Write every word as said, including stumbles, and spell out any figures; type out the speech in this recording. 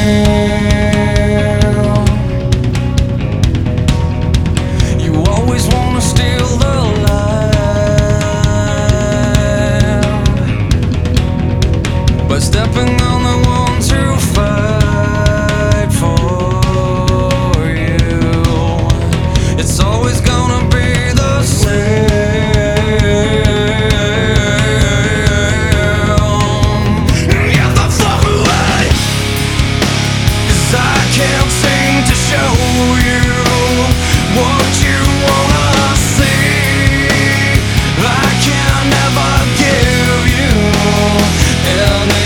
You always wanna steal the light by stepping on the ones who fight for you. It's always gonna be the same. Get the fuck away, 'cause I can't seem to show you what you wanna see. I can never give you any